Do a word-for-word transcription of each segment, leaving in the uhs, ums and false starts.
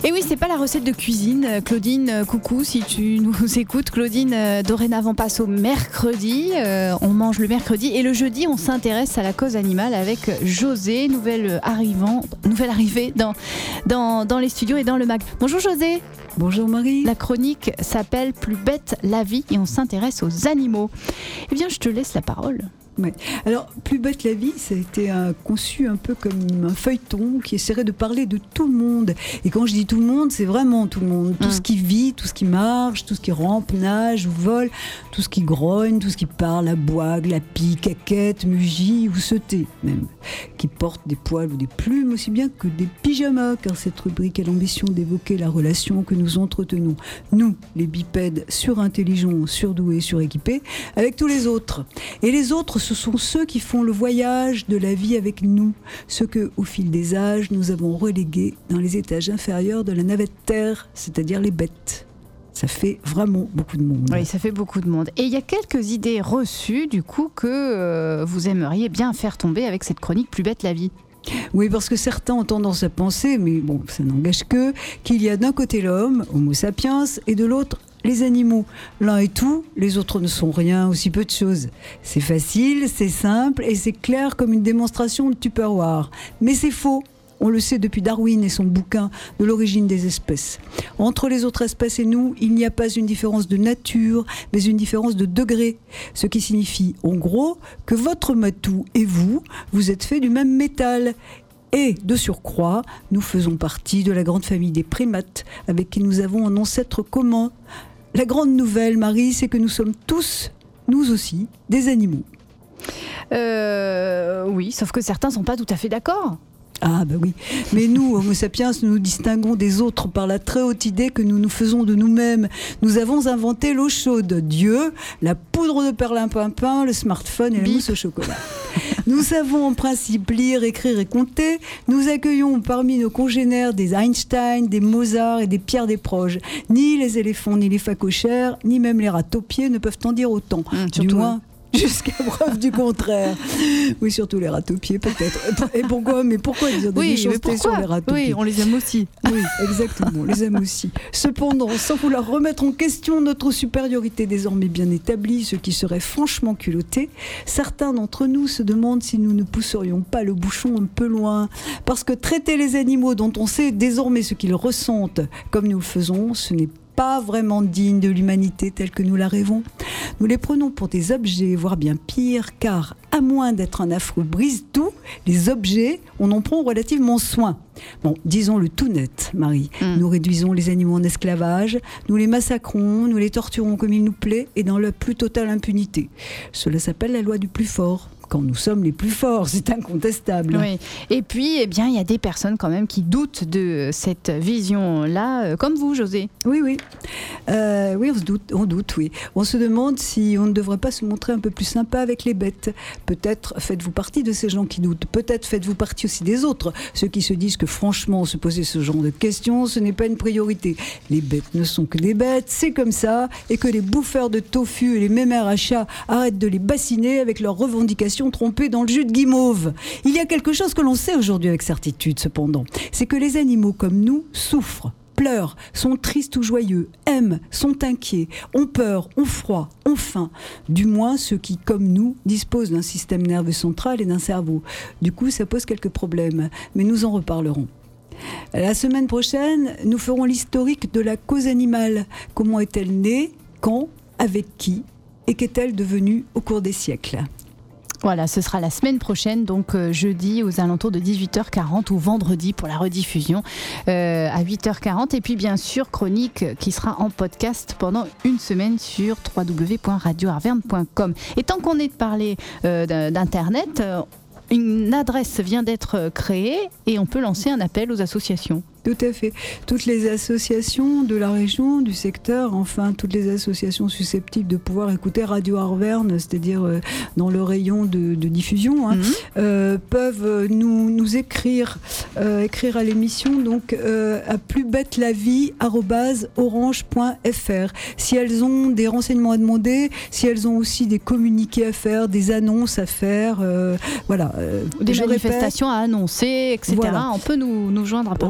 Et oui, c'est pas la recette de cuisine. Claudine, coucou, si tu nous écoutes. Claudine, euh, dorénavant passe au mercredi. Euh, on mange le mercredi. Et le jeudi, on s'intéresse à la cause animale avec José, nouvelle, arrivant, nouvelle arrivée dans, dans, dans les studios et dans le mag. Bonjour José. Bonjour Marie. La chronique s'appelle Plus bête la vie et on s'intéresse aux animaux. Eh bien, je te laisse la parole. Ouais. Alors, Plus bête la vie, ça a été euh, conçu un peu comme un feuilleton qui essaierait de parler de tout le monde. Et quand je dis tout le monde, c'est vraiment tout le monde. Tout mmh. ce qui vit, tout ce qui marche, tout ce qui rampe, nage ou vole, tout ce qui grogne, tout ce qui parle, aboie, glapit, caquette, mugit ou se tait même. Qui porte des poils ou des plumes aussi bien que des pyjamas, car cette rubrique a l'ambition d'évoquer la relation que nous entretenons, nous, les bipèdes surintelligents, surdoués, suréquipés, avec tous les autres. Et les autres, ce sont ceux qui font le voyage de la vie avec nous, ceux que, au fil des âges, nous avons relégués dans les étages inférieurs de la navette Terre, c'est-à-dire les bêtes. Ça fait vraiment beaucoup de monde. Oui, ça fait beaucoup de monde. Et il y a quelques idées reçues, du coup, que euh, vous aimeriez bien faire tomber avec cette chronique Plus bête la vie. Oui, parce que certains ont tendance à penser, mais bon, ça n'engage que, qu'il y a d'un côté l'homme, Homo sapiens, et de l'autre les animaux. L'un est tout, les autres ne sont rien, aussi peu de choses. C'est facile, c'est simple et c'est clair comme une démonstration de Tupperware. Mais c'est faux. On le sait depuis Darwin et son bouquin de l'origine des espèces. Entre les autres espèces et nous, il n'y a pas une différence de nature, mais une différence de degré. Ce qui signifie, en gros, que votre matou et vous, vous êtes faits du même métal. Et, de surcroît, nous faisons partie de la grande famille des primates, avec qui nous avons un ancêtre commun. La grande nouvelle, Marie, c'est que nous sommes tous, nous aussi, des animaux. Euh, oui, sauf que certains ne sont pas tout à fait d'accord. Ah bah oui, mais nous, Homo sapiens, nous nous distinguons des autres par la très haute idée que nous nous faisons de nous-mêmes. Nous avons inventé l'eau chaude, Dieu, la poudre de perlimpinpin, le smartphone et la mousse au chocolat. Nous savons en principe lire, écrire et compter. Nous accueillons parmi nos congénères des Einstein, des Mozart et des Pierre Desproges. Ni les éléphants, ni les phacochères, ni même les rats-aux-pieds ne peuvent en dire autant. Mmh, du moins, jusqu'à preuve du contraire. Oui, surtout les rats-aux-pieds, peut-être. Et pourquoi Mais pourquoi dire des oui, méchancetés sur les rats-aux-pieds ? Oui, on les aime aussi. Oui, exactement, on les aime aussi. Cependant, sans vouloir remettre en question notre supériorité désormais bien établie, ce qui serait franchement culotté, certains d'entre nous se demandent si nous ne pousserions pas le bouchon un peu loin. Parce que traiter les animaux dont on sait désormais ce qu'ils ressentent, comme nous le faisons, ce n'est pas pas vraiment digne de l'humanité telle que nous la rêvons. Nous les prenons pour des objets, voire bien pire, car à moins d'être un affreux brise-tout, les objets, on en prend relativement soin. Bon, disons-le tout net, Marie. Mmh. Nous réduisons les animaux en esclavage, nous les massacrons, nous les torturons comme il nous plaît et dans la plus totale impunité. Cela s'appelle la loi du plus fort. Quand nous sommes les plus forts, c'est incontestable. Oui. Et puis, eh bien, il y a des personnes quand même qui doutent de cette vision-là, euh, comme vous, José. Oui, oui. Euh, oui, on se doute, on doute, oui. On se demande si on ne devrait pas se montrer un peu plus sympa avec les bêtes. Peut-être faites-vous partie de ces gens qui doutent. Peut-être faites-vous partie aussi des autres. Ceux qui se disent que franchement, se poser ce genre de questions, ce n'est pas une priorité. Les bêtes ne sont que des bêtes, c'est comme ça, et que les bouffeurs de tofu et les mémères à chat arrêtent de les bassiner avec leurs revendications trompées dans le jus de guimauve. Il y a quelque chose que l'on sait aujourd'hui avec certitude, cependant. C'est que les animaux comme nous souffrent, pleurent, sont tristes ou joyeux, aiment, sont inquiets, ont peur, ont froid, ont faim. Du moins ceux qui, comme nous, disposent d'un système nerveux central et d'un cerveau. Du coup, ça pose quelques problèmes, mais nous en reparlerons. La semaine prochaine, nous ferons l'historique de la cause animale. Comment est-elle née, quand, avec qui, et qu'est-elle devenue au cours des siècles ? Voilà, ce sera la semaine prochaine, donc euh, jeudi aux alentours de dix-huit heures quarante ou vendredi pour la rediffusion euh, à huit heures quarante. Et puis bien sûr, chronique qui sera en podcast pendant une semaine sur w w w point radio arverne point com. Et tant qu'on est de parler euh, d'Internet, euh, une adresse vient d'être créée et on peut lancer un appel aux associations. Tout à fait. Toutes les associations de la région, du secteur, enfin toutes les associations susceptibles de pouvoir écouter Radio Arverne, c'est-à-dire euh, dans le rayon de, de diffusion, hein, mmh. euh, peuvent nous, nous écrire, euh, écrire à l'émission donc euh, à plusbêtelavie arobase orange point f r. Si elles ont des renseignements à demander, si elles ont aussi des communiqués à faire, des annonces à faire, euh, voilà. Euh, des manifestations répète, à annoncer, et cetera. Voilà. On peut nous, nous joindre par On là. peut nous joindre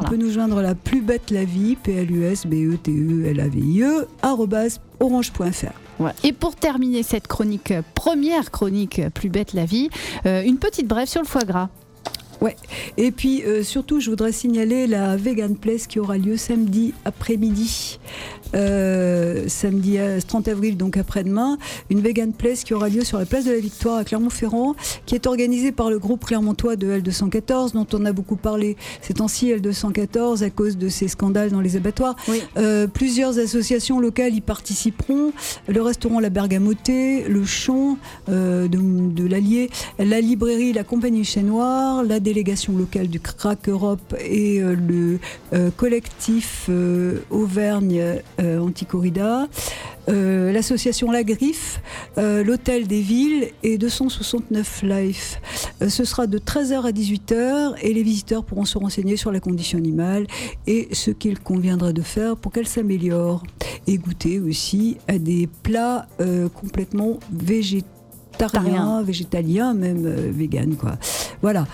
joindre la plus bête la vie, P L U S B E T E L A V I E, arobase orange point f r. Voilà. Et pour terminer cette chronique, première chronique Plus bête la vie, euh, une petite brève sur le foie gras. Ouais. Et puis euh, surtout, je voudrais signaler la Vegan Place qui aura lieu samedi après-midi, euh, samedi trente avril, donc après-demain. Une Vegan Place qui aura lieu sur la place de la Victoire à Clermont-Ferrand, qui est organisée par le groupe clermontois de L deux cent quatorze, dont on a beaucoup parlé ces temps-ci, L deux cent quatorze, à cause de ces scandales dans les abattoirs. Oui. Euh, plusieurs associations locales y participeront. Le restaurant La Bergamotée, le Champ euh, de, de l'Allier, la librairie La Compagnie Chien Noir, la délégation locale du C R A C Europe et euh, le euh, collectif euh, Auvergne euh, Anticorrida, euh, l'association La Griffe, euh, l'Hôtel des Villes et deux cent soixante-neuf Life. Euh, ce sera de treize heures à dix-huit heures et les visiteurs pourront se renseigner sur la condition animale et ce qu'il conviendra de faire pour qu'elle s'améliore. Et goûter aussi à des plats euh, complètement végétariens. Végétarien, végétalien, même euh, vegan, quoi. Voilà.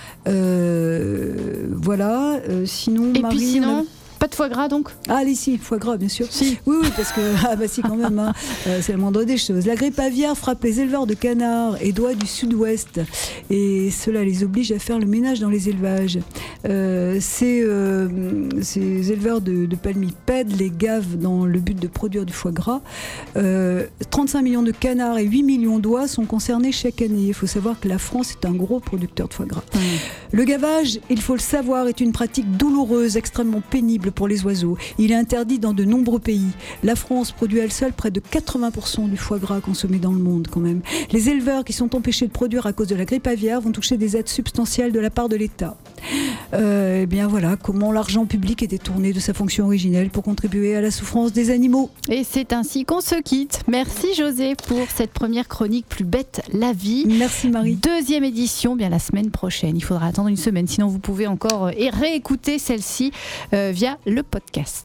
Euh, voilà. Euh, sinon, Et Marie, puis sinon, a... pas de foie gras donc ? Ah, allez, si, foie gras, bien sûr. Si. Oui, oui, parce que, ah bah si, quand même, hein, euh, c'est le moindre des choses. La grippe aviaire frappe les éleveurs de canards et d'oies du sud-ouest. Et cela les oblige à faire le ménage dans les élevages. Euh, ces, euh, ces éleveurs de, de palmipèdes les gavent dans le but de produire du foie gras. Euh, trente-cinq millions de canards et huit millions d'oies sont concernés chaque année. Il faut savoir que la France est un gros producteur de foie gras. Mmh. Le gavage, il faut le savoir, est une pratique douloureuse, extrêmement pénible pour les oiseaux. Il est interdit dans de nombreux pays. La France produit elle seule près de quatre-vingts pour cent du foie gras consommé dans le monde quand même. Les éleveurs qui sont empêchés de produire à cause de la grippe aviaire vont toucher des aides substantielles de la part de l'État. Euh, eh bien voilà comment l'argent public est détourné de sa fonction originelle pour contribuer à la souffrance des animaux. Et c'est ainsi qu'on se quitte. Merci José pour cette première chronique Plus bête la vie. Merci Marie. Deuxième édition, bien la semaine prochaine. Il faudra attendre une semaine, sinon vous pouvez encore euh, réécouter celle-ci euh, via le podcast.